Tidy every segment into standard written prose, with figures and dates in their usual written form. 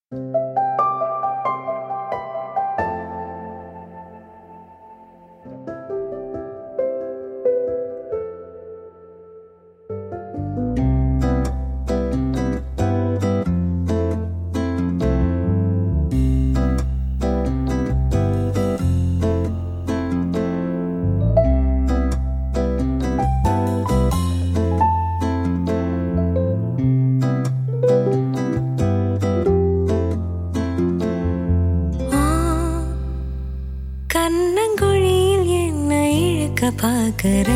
கண்ணங்குழியில் என்னை இழுக்க பார்க்கிற,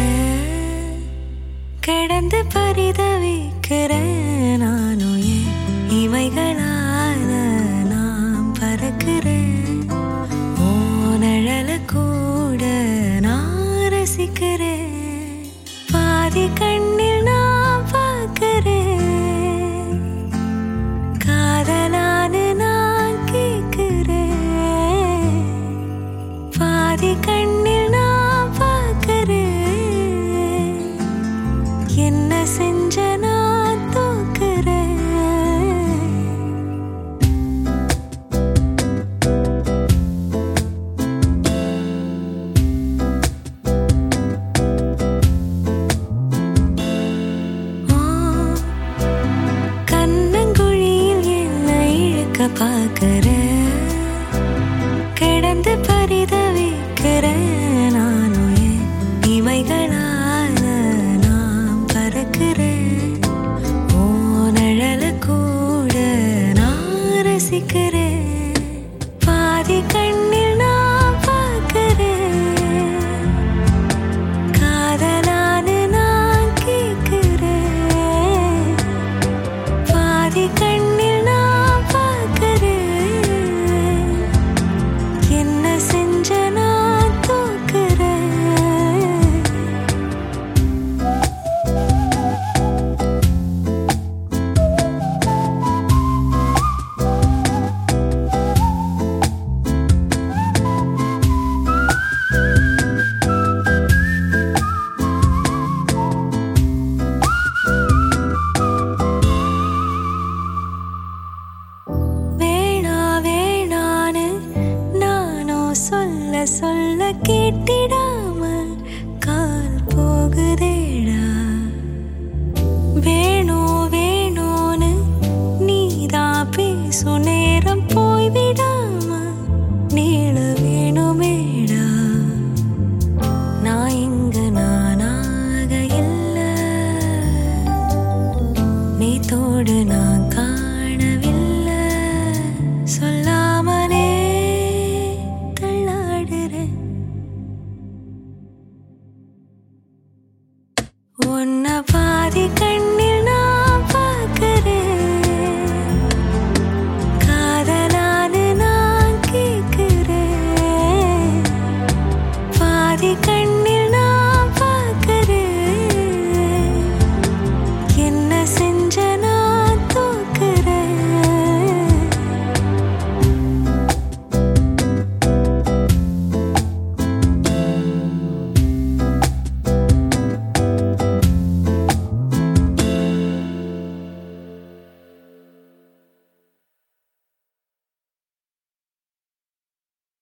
கிடந்து பரிதவிக்கிற நானும் என் இமைகளால நான் பறக்கிறேன். ஓ நிழல கூட நான் ரசிக்கிறேன். பாதி கண்ணில் நான் பார்க்கிறேன். காதலான்னு நான் கேட்கிறேன். பாதி கண்ணில் நான் பார்க்கிறேன். என்ன செஞ்ச நான் தோக்கிறேன். கண்ணங்குழியில் என்னை இழுக்க பார்க்கிறேன். கிடந்து பரிதவிக்கிறேன். நானும் என் இமைகளால நான் பறக்கிறேன். ஓ நிழல கூட நான் ரசிக்கிறேன். பாதி கண்ணில் நான் பார்க்கிறேன். காதலான்னு நான் கேட்கிறேன். பாதி கண்ணில் நான் பார்க்கிறேன். என்ன செஞ்ச நான் தோக்கிறேன். வேணா வேணான்னு நானோ சொல்ல சொல்ல கேட்டிடாம கால் போகுதேடா. வேணும் வேணும்னு நீதான் பேசும் நேரம் போய்விடாம